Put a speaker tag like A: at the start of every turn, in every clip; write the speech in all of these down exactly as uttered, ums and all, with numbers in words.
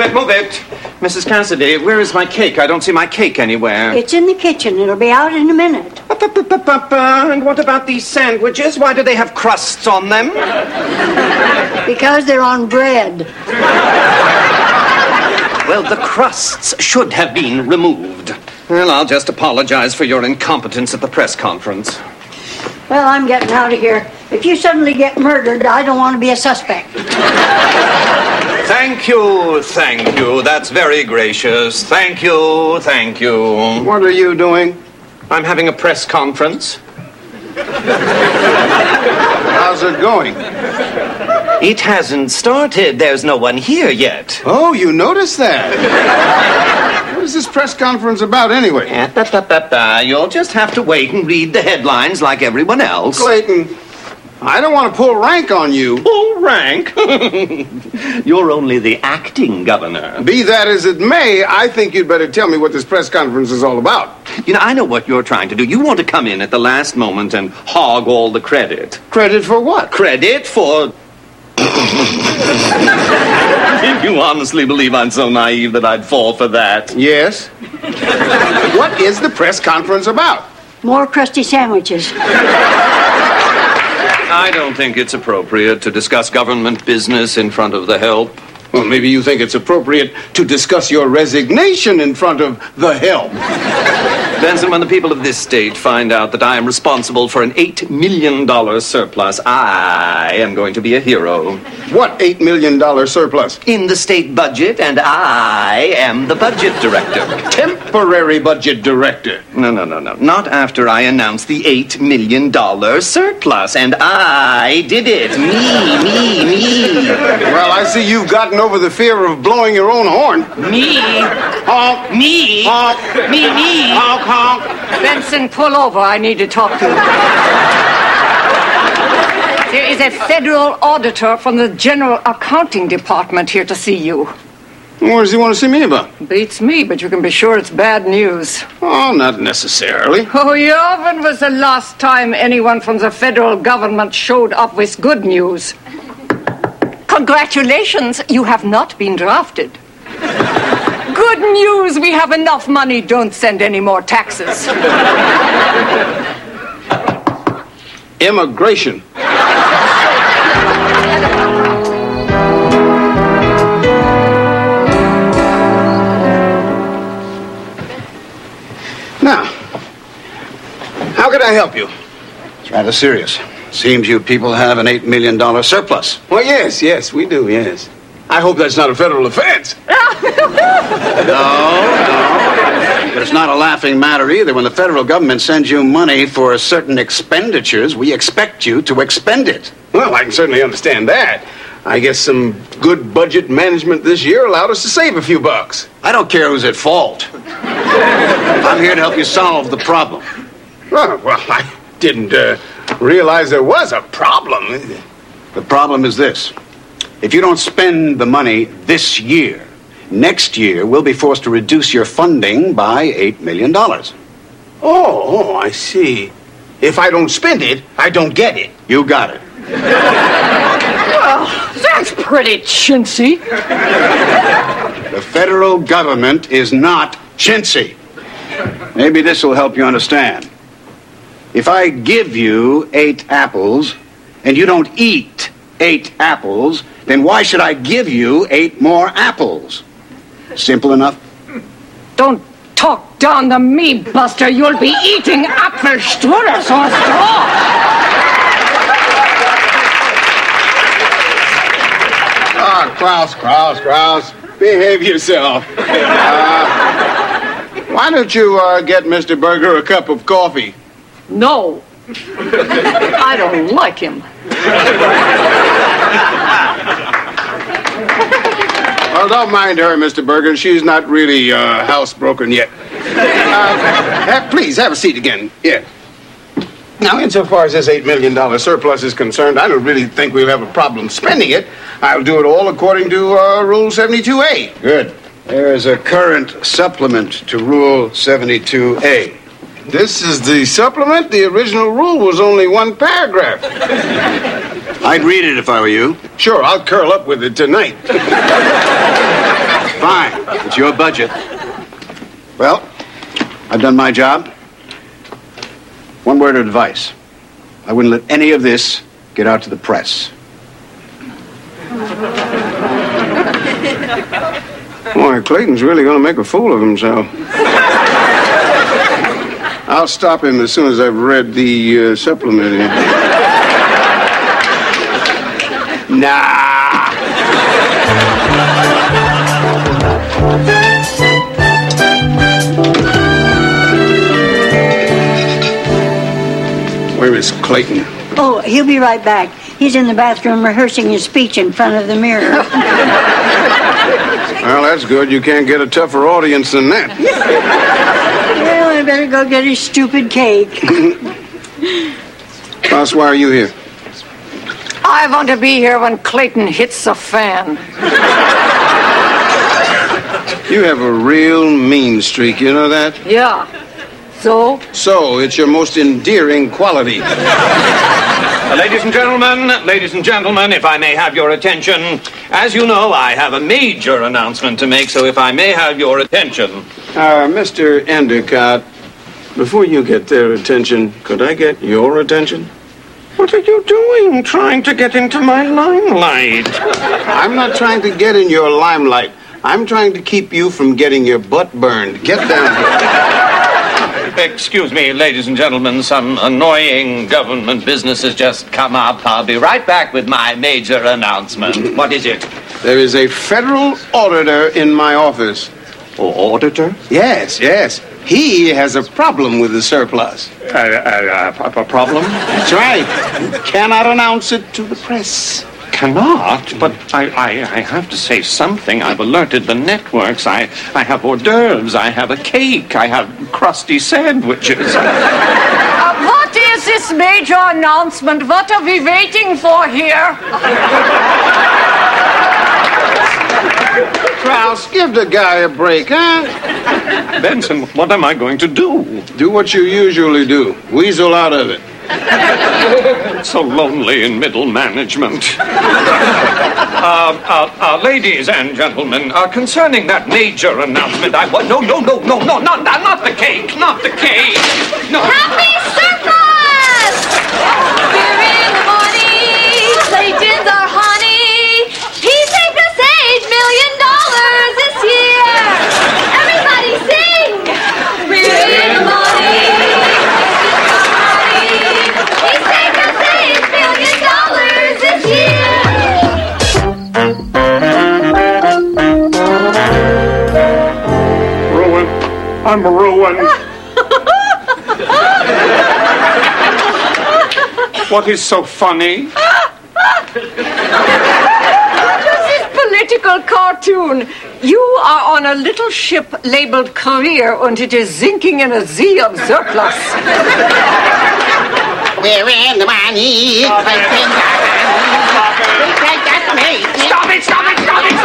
A: it, move it. Missus Cassidy, where is my cake? I don't see my cake anywhere.
B: It's in the kitchen. It'll be out in a minute.
A: And what about these sandwiches? Why do they have crusts on them?
B: Because they're on bread.
A: Well, the crusts should have been removed. Well, I'll just apologize for your incompetence at the press conference.
B: Well, I'm getting out of here. If you suddenly get murdered, I don't want to be a suspect.
A: Thank you, thank you. That's very gracious. Thank you, thank you.
C: What are you doing?
A: I'm having a press conference.
C: How's it going?
A: It hasn't started. There's no one here yet.
C: Oh, you noticed that? What is this press conference about anyway?
A: Eh, da, da, da, da. You'll just have to wait and read the headlines like everyone else.
C: Clayton, I don't want to pull rank on you.
A: Pull rank? You're only the acting governor.
C: Be that as it may, I think you'd better tell me what this press conference is all about.
A: You know, I know what you're trying to do. You want to come in at the last moment and hog all the credit.
C: Credit for what?
A: Credit for... You honestly believe I'm so naive that I'd fall for that?
C: Yes. What is the press conference about?
B: More crusty sandwiches.
A: I don't think it's appropriate to discuss government business in front of the help.
C: Well, maybe you think it's appropriate to discuss your resignation in front of the help.
A: Benson, when the people of this state find out that I am responsible for an eight million dollars surplus, I am going to be a hero.
C: What eight million dollars surplus?
A: In the state budget, and I am the budget director.
C: Temporary budget director.
A: No, no, no, no. Not after I announced the eight million dollars surplus, and I did it. Me, me, me.
C: Well, I see you've gotten over the fear of blowing your own horn.
A: Me?
C: Honk.
A: Me?
C: Honk.
A: Me, me?
C: Honk, honk.
D: Benson, pull over. I need to talk to you. There is a federal auditor from the General Accounting Department here to see you.
C: What does he want to see me about?
D: Beats me, but you can be sure it's bad news.
C: Oh, not necessarily.
D: Oh, yeah, when was the last time anyone from the federal government showed up with good news? Congratulations, you have not been drafted. Good news, we have enough money. Don't send any more taxes.
C: Immigration. Now, how can I help you?
E: It's rather serious. Seems you people have an eight million dollars surplus.
C: Well, yes, yes, we do, yes. I hope that's not a federal offense.
E: No, no. But it's not a laughing matter either. When the federal government sends you money for certain expenditures, we expect you to expend it.
C: Well, I can certainly understand that. I guess some good budget management this year allowed us to save a few bucks.
E: I don't care who's at fault. I'm here to help you solve the problem.
C: Well, well I didn't uh, realize there was a problem.
E: The problem is this. If you don't spend the money this year, next year we'll be forced to reduce your funding by eight million dollars.
C: Oh, oh, I see. If I don't spend it, I don't get it.
E: You got it.
D: Well, that's pretty chintzy.
E: The federal government is not chintzy. Maybe this will help you understand. If I give you eight apples and you don't eat eight apples, then why should I give you eight more apples? Simple enough?
D: Don't talk down to me, Buster. You'll be eating Apfelstrudels or straw.
C: Ah, Klaus, Klaus, Klaus. Behave yourself. Uh, why don't you uh, get Mister Berger a cup of coffee?
D: No. I don't like him.
C: Well, don't mind her, Mister Berger. She's not really uh, housebroken yet. Uh, have, please, have a seat again. Yeah. Now, insofar as this eight million dollars surplus is concerned, I don't really think we'll have a problem spending it. I'll do it all according to uh, Rule seventy-two A.
E: Good. There is a current supplement to Rule seventy-two A.
C: This is the supplement? The original rule was only one paragraph.
E: I'd read it if I were you.
C: Sure, I'll curl up with it tonight.
E: Fine. It's your budget. Well, I've done my job. One word of advice. I wouldn't let any of this get out to the press.
C: Boy, Clayton's really going to make a fool of himself. I'll stop him as soon as I've read the uh, supplement here. Nah. Where is Clayton?
B: Oh, he'll be right back. He's in the bathroom rehearsing his speech in front of the mirror.
C: Well, that's good. You can't get a tougher audience than that.
B: Well, I better go get his stupid cake.
C: Klaus, why are you here?
D: I want to be here when Clayton hits the fan.
C: You have a real mean streak, you know that?
D: Yeah. So?
C: So, it's your most endearing quality.
A: Uh, ladies and gentlemen, ladies and gentlemen, if I may have your attention. As you know, I have a major announcement to make, so if I may have your attention.
C: Uh, Mister Endicott, before you get their attention, could I get your attention?
A: What are you doing, trying to get into my limelight?
C: I'm not trying to get in your limelight. I'm trying to keep you from getting your butt burned. Get down here.
A: Excuse me, ladies and gentlemen, some annoying government business has just come up. I'll be right back with my major announcement. What is it?
C: There is a federal auditor in my office.
A: Oh, auditor?
C: Yes, yes. He has a problem with the surplus.
A: Uh, uh, uh, a problem?
C: That's right. You cannot announce it to the press.
A: Cannot, but I, I, I have to say something. I've alerted the networks. I, I have hors d'oeuvres. I have a cake. I have crusty sandwiches.
D: Uh, what is this major announcement? What are we waiting for here?
C: Klaus, give the guy a break, huh?
A: Benson, what am I going to do?
C: Do what you usually do. Weasel out of it.
A: So lonely in middle management. uh, uh, uh, ladies and gentlemen, uh, concerning that major announcement, I want... No, no, no, no, no, not, not the cake, not the cake. No.
F: Happy surplus! We're in the morning, Clayton's our honey. He saved us eight million dollars this year. Everybody sing! We're in the morning. He saved us eight million dollars this year.
A: Ruined. I'm ruined. What is so funny?
D: Just this political cartoon. You are on a little ship labeled Career, and it is sinking in a sea of surplus.
G: We're in the money.
A: Stop it, stop it, stop it, stop it!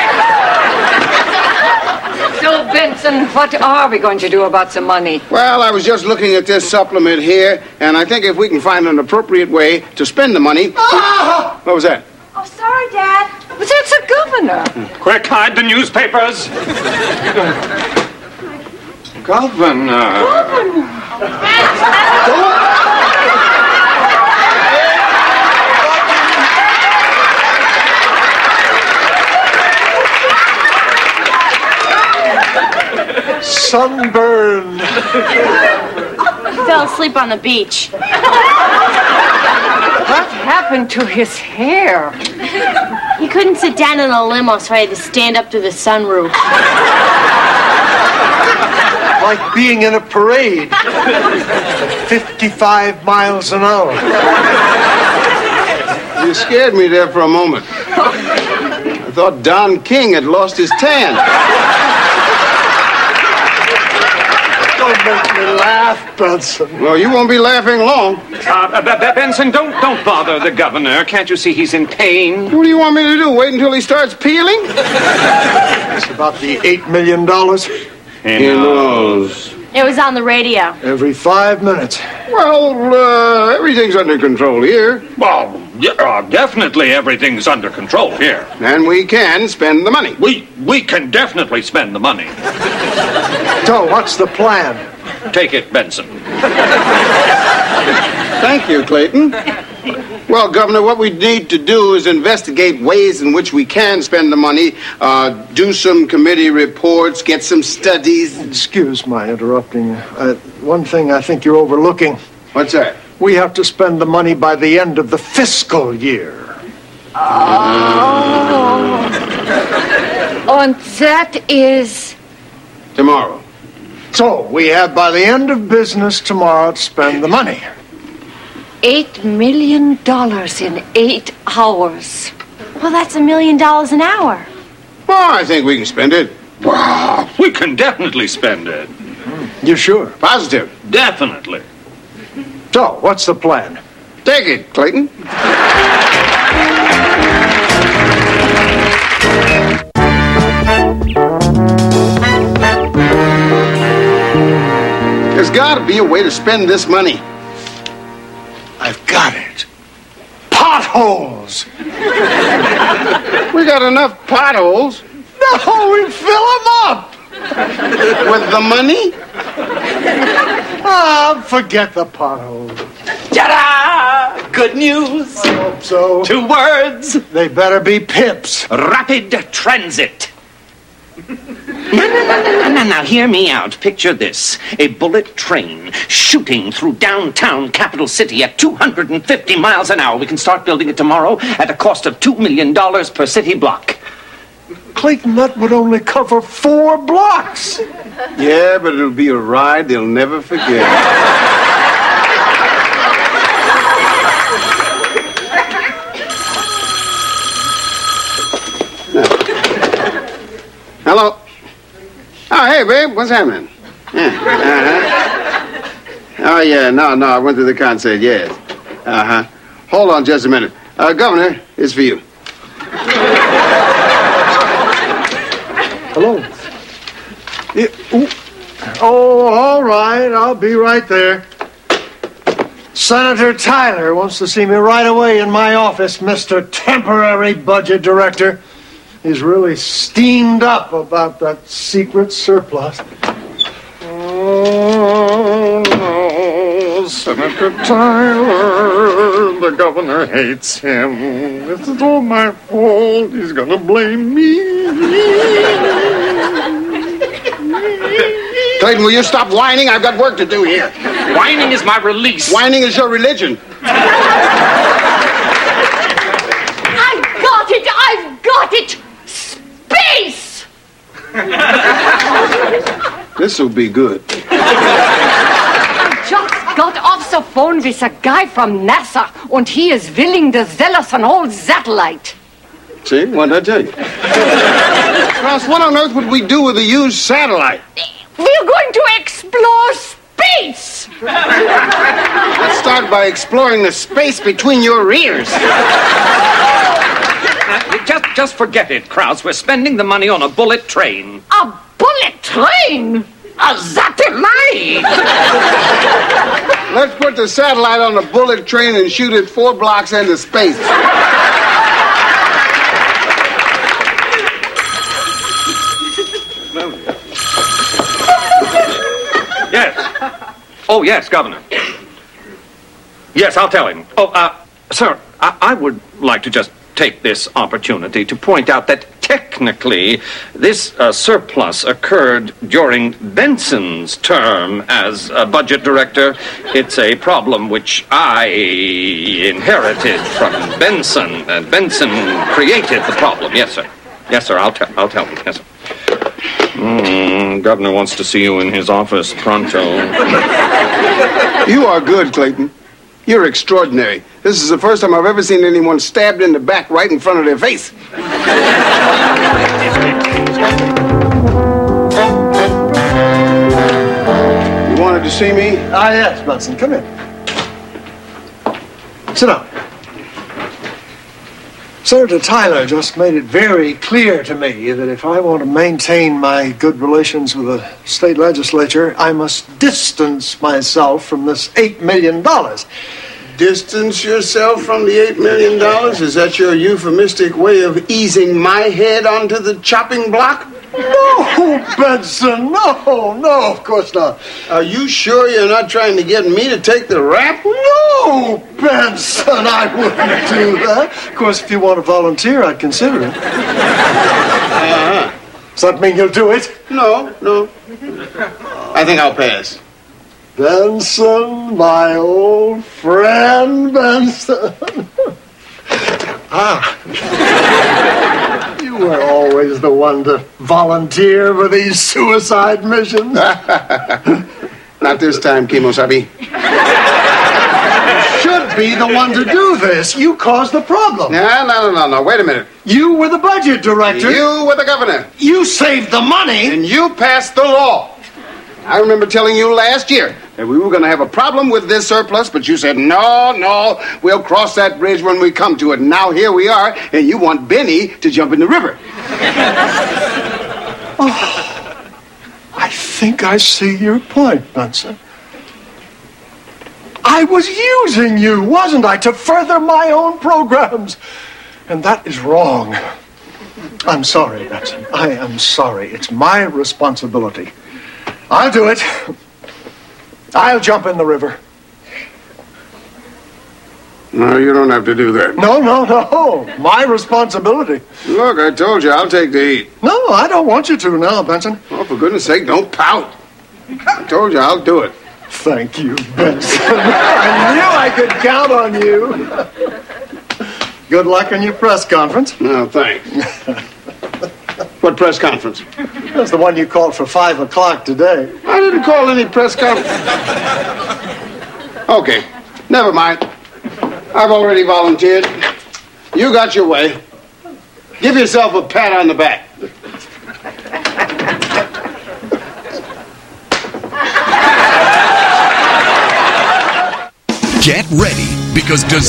D: So, Benson, what are we going to do about the money?
C: Well, I was just looking at this supplement here, and I think if we can find an appropriate way to spend the money...
G: Oh!
C: What was that?
F: Oh, sorry, Dad.
D: But that's the governor.
A: Quick, hide the newspapers. Governor.
H: Sunburn.
F: Fell asleep on the beach.
D: What happened to his hair?
F: He couldn't sit down in a limo, so I had to stand up to the sunroof.
H: Like being in a parade. fifty-five miles an hour.
C: You scared me there for a moment. I thought Don King had lost his tan.
H: Don't make me laugh, Benson.
C: Well, you won't be laughing long.
A: Uh, B- B- Benson, don't don't bother the governor. Can't you see he's in pain?
C: What do you want me to do? Wait until he starts peeling?
H: It's about the eight million dollars.
C: He knows.
F: It was on the radio.
H: Every five minutes.
C: Well, uh, everything's under control here.
A: Well, yeah, uh, definitely everything's under control here.
C: And we can spend the money.
A: We we can definitely spend the money.
H: So, what's the plan?
A: Take it, Benson.
C: Thank you, Clayton. Well, Governor, what we need to do is investigate ways in which we can spend the money, uh, do some committee reports, get some studies.
H: Excuse my interrupting. Uh, one thing I think you're overlooking.
C: What's that?
H: We have to spend the money by the end of the fiscal year.
D: Oh. And that is...
C: Tomorrow.
H: So, we have by the end of business tomorrow to spend the money.
D: Eight million dollars in eight hours.
F: Well, that's a million dollars an hour.
C: Well, I think we can spend it.
A: Wow, we can definitely spend it.
H: You sure?
C: Positive.
A: Definitely.
H: So, what's the plan?
C: Take it, Clayton. There's got to be a way to spend this money.
H: I've got it. Potholes!
C: We got enough potholes.
H: No, we fill them up!
C: With the money?
H: Ah, forget the potholes.
I: Ta-da! Good news.
H: I hope so.
I: Two words.
H: They better be pips.
I: Rapid transit. No, no, no, no, no, no, now hear me out. Picture this. A bullet train shooting through downtown capital city at two hundred fifty miles an hour. We can start building it tomorrow at a cost of two million dollars per city block.
H: Clayton, that would only cover four blocks.
C: Yeah, but it'll be a ride they'll never forget. Hello. Oh, hey, babe. What's happening? Yeah. Uh-huh. Oh, yeah. No, no. I went to the concert. Yes. Uh-huh. Hold on just a minute. Uh, Governor, it's for you.
H: Hello. Yeah, ooh. Oh, all right. I'll be right there. Senator Tyler wants to see me right away in my office, Mister Temporary Budget Director. He's really steamed up about that secret surplus.
A: Oh, no, Senator Tyler. The governor hates him. This is all my fault. He's gonna blame me.
C: Clayton, will you stop whining? I've got work to do here.
I: Whining is my release.
C: Whining is your religion.
D: I've got it! I've got it! Space!
C: This'll be good.
D: I just got off the phone with a guy from NASA, and he is willing to sell us an old satellite.
C: See? What did I tell you? Ross, what on earth would we do with a used satellite?
D: We're going to explore space!
C: Let's start by exploring the space between your ears.
A: Uh, just, just forget it, Krause. We're spending the money on a bullet train.
D: A bullet train? A satellite?
C: Let's put the satellite on a bullet train and shoot it four blocks into space.
A: Yes. Oh, yes, Governor. Yes, I'll tell him. Oh, uh, sir, I, I would like to just take this opportunity to point out that technically this uh, surplus occurred during Benson's term as uh, budget director. It's a problem which I inherited from Benson, and Benson created the problem. Yes, sir. Yes, sir, I'll, te- I'll tell him. Yes, sir. Mm, Governor wants to see you in his office pronto.
C: You are good, Clayton. You're extraordinary. This is the first time I've ever seen anyone stabbed in the back right in front of their face. You wanted to see me?
H: Ah, yes, Benson. Come in. Sit down. Senator Tyler just made it very clear to me that if I want to maintain my good relations with the state legislature, I must distance myself from this eight million dollars.
C: Distance yourself from the eight million dollars? Is that your euphemistic way of easing my head onto the chopping block?
H: No, Benson, no, no, of course not.
C: Are you sure you're not trying to get me to take the rap?
H: No, Benson, I wouldn't do that. Of course, if you want to volunteer, I'd consider it.
C: Uh-huh.
H: Does that mean you'll do it?
C: No, no. I think I'll pass.
H: Benson, my old friend, Benson. Ah. You were always the one to volunteer for these suicide missions.
C: Not this time, Kimosabi.
H: You should be the one to do this. You caused the problem.
C: No, no, no, no, no. Wait a minute.
H: You were the budget director.
C: You were the governor.
H: You saved the money.
C: And you passed the law. I remember telling you last year that we were going to have a problem with this surplus, but you said, no, no, we'll cross that bridge when we come to it. And now here we are, and you want Benny to jump in the river.
H: Oh, I think I see your point, Benson. I was using you, wasn't I, to further my own programs. And that is wrong. I'm sorry, Benson. I am sorry. It's my responsibility. I'll do it. I'll jump in the river.
C: No, you don't have to do that.
H: No, no, no. My responsibility.
C: Look, I told you, I'll take the heat.
H: No, I don't want you to now, Benson.
C: Oh, for goodness sake, don't pout. I told you, I'll do it.
H: Thank you, Benson. I knew I could count on you. Good luck in your press conference.
C: No, thanks. What press conference?
H: That's the one you called for five o'clock today.
C: I didn't call any press conference. Okay, never mind. I've already volunteered. You got your way. Give yourself a pat on the back.
J: Get ready, because does...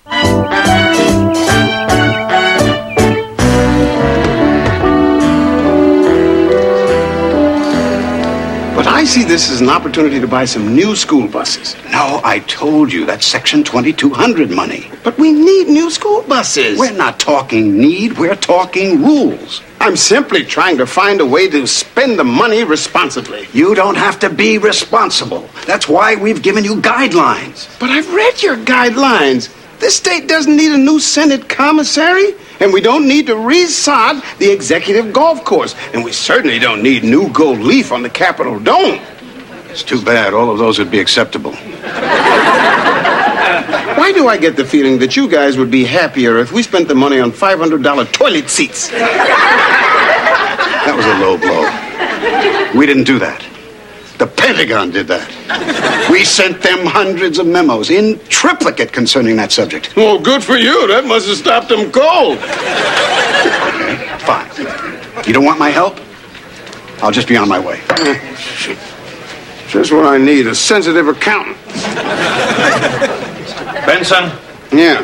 C: But I see this as an opportunity to buy some new school buses.
E: No, I told you that's Section twenty-two hundred money.
C: But we need new school buses.
E: We're not talking need, we're talking rules.
C: I'm simply trying to find a way to spend the money responsibly.
E: You don't have to be responsible. That's why we've given you guidelines.
C: But I've read your guidelines. This state doesn't need a new Senate commissary, and we don't need to resod the executive golf course, and we certainly don't need new gold leaf on the Capitol dome.
E: It's too bad. All of those would be acceptable.
C: Why do I get the feeling that you guys would be happier if we spent the money on five hundred dollars toilet seats?
E: That was a low blow. We didn't do that. The Pentagon did that. We sent them hundreds of memos in triplicate concerning that subject.
C: Well, good for you. That must have stopped them cold.
E: Okay, fine. You don't want my help? I'll just be on my way.
C: Just what I need, a sensitive accountant.
A: Benson?
C: Yeah.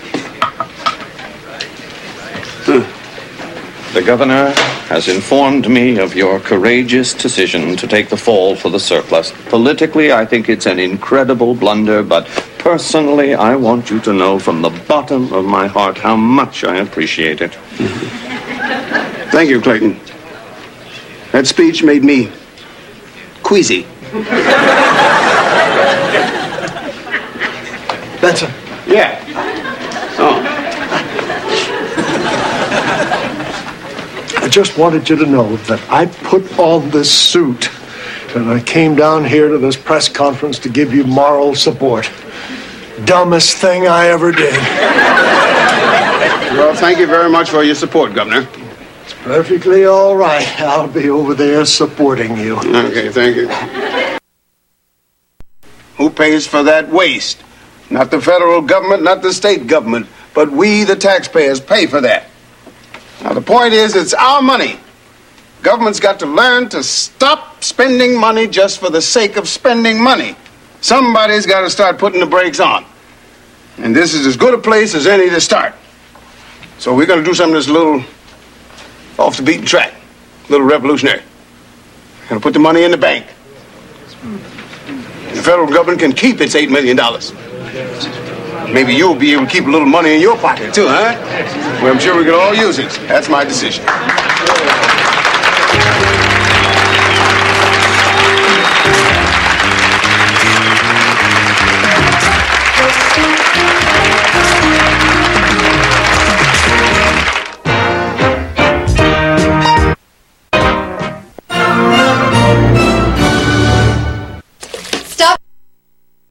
A: Huh. The governor has informed me of your courageous decision to take the fall for the surplus. Politically, I think it's an incredible blunder, but personally, I want you to know from the bottom of my heart how much I appreciate it.
C: Mm-hmm. Thank you, Clayton. That speech made me queasy.
H: Benson.
C: Yeah. Oh.
H: I just wanted you to know that I put on this suit and I came down here to this press conference to give you moral support. Dumbest thing I ever did.
C: Well, thank you very much for your support, Governor.
H: It's perfectly all right. I'll be over there supporting you.
C: Okay, thank you. Who pays for that waste? Not the federal government, not the state government, but we, the taxpayers, pay for that. Now, the point is, it's our money. Government's got to learn to stop spending money just for the sake of spending money. Somebody's got to start putting the brakes on. And this is as good a place as any to start. So we're going to do something that's a little off the beaten track, a little revolutionary. We're going to put the money in the bank. The federal government can keep its eight million dollars. Maybe you'll be able to keep a little money in your pocket, too, huh? Well, I'm sure we can all use it. That's my decision.